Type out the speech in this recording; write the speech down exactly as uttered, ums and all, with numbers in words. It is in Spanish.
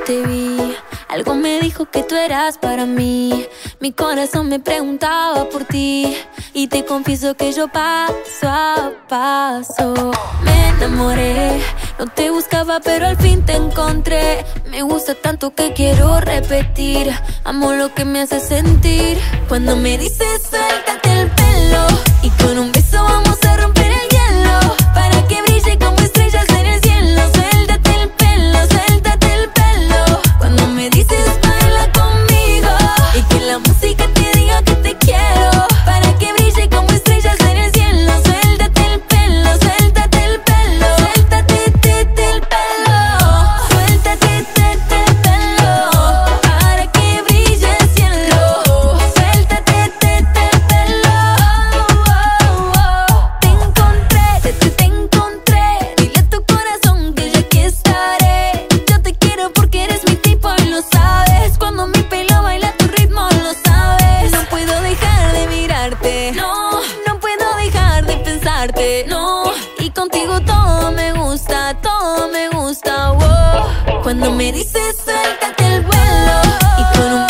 te vi, algo me dijo que tú eras para mí. Mi corazón me preguntaba por ti y te confieso que yo paso a paso me enamoré. No te buscaba pero al fin te encontré. Me gusta tanto que quiero repetir. Amo lo que me hace sentir cuando me dices suéltate el pelo y con un beso vamos a romper el hielo para que brille como estrellas en el cielo. Suéltate el pelo, suéltate el pelo. Cuando me dices baila conmigo y que la música te diga que te quiero para que brille como estrellas en el cielo. Suéltate el pelo, suéltate el pelo, suéltate te, te, el pelo, suéltate te, te, el pelo para que brille el cielo. Suéltate te, te, el pelo. Te encontré, te, te, te encontré. Dile a tu corazón que yo aquí estaré. Yo te quiero porque eres mi tipo y lo sabes. Cuando mi pelo baila a tu ritmo lo sabes. No puedo dejar de mirarte, no, no puedo dejar de pensarte, no. Y contigo todo me gusta, todo me gusta, wow. Cuando me dices suéltate el vuelo y con un